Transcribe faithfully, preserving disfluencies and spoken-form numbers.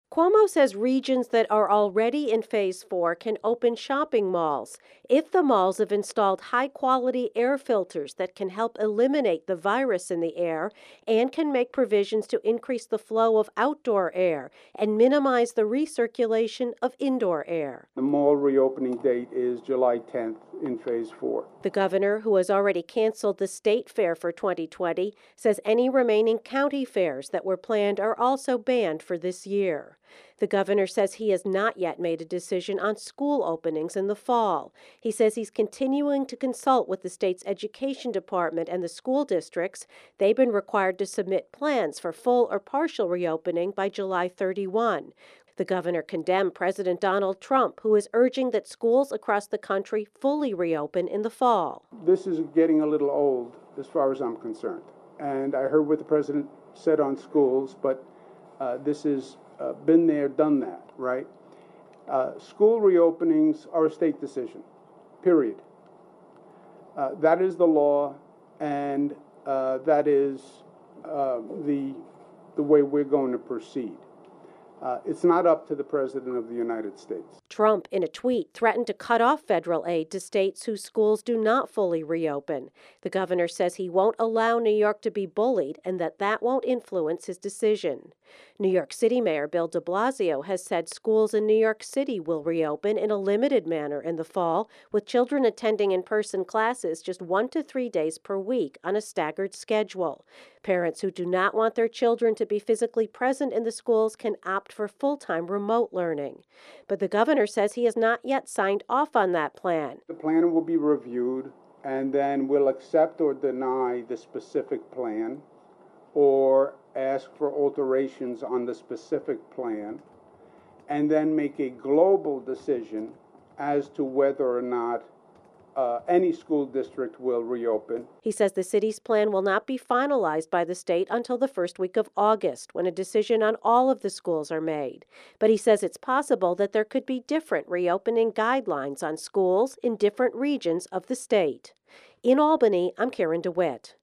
Cuomo says regions that are already in phase four can open shopping malls if the malls have installed high quality air filters that can help eliminate the virus in the air and can make provisions to increase the flow of outdoor air and minimize the recirculation of indoor air. The mall reopening date is July tenth in phase four. The governor, who has already canceled the state fair for twenty twenty, says any remaining county fairs that were planned are also banned for this year. The governor says he has not yet made a decision on school openings in the fall. He says he's continuing to consult with the state's education department and the school districts. They've been required to submit plans for full or partial reopening by July thirty-first. The governor condemned President Donald Trump, who is urging that schools across the country fully reopen in the fall. This is getting a little old as far as I'm concerned. And I heard what the president said on schools, but uh, this has uh, been there, done that, right? Uh, school reopenings are a state decision, period. Uh, that is the law, and uh, that is uh, the, the way we're going to proceed. Uh, it's not up to the President of the United States. Trump, in a tweet, threatened to cut off federal aid to states whose schools do not fully reopen. The governor says he won't allow New York to be bullied and that that won't influence his decision. New York City Mayor Bill de Blasio has said schools in New York City will reopen in a limited manner in the fall, with children attending in-person classes just one to three days per week on a staggered schedule. Parents who do not want their children to be physically present in the schools can opt for full-time remote learning. But the governor says he has not yet signed off on that plan. The plan will be reviewed, and then we'll accept or deny the specific plan or ask for alterations on the specific plan, and then make a global decision as to whether or not Uh, any school district will reopen. He says the city's plan will not be finalized by the state until the first week of August, when a decision on all of the schools are made. But he says it's possible that there could be different reopening guidelines on schools in different regions of the state. In Albany, I'm Karen DeWitt.